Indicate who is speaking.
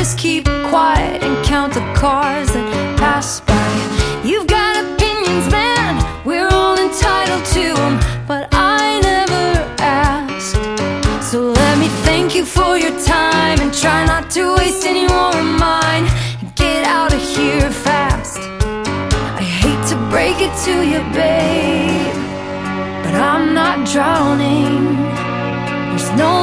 Speaker 1: just keep quiet and count the cars that pass by. You've got opinions, man, we're all entitled to them, but I never asked. So let me thank you for your time, and try not to waste any more of mine. Get out of here fast. I hate to break it to you, babe, but I'm not drowning. There's no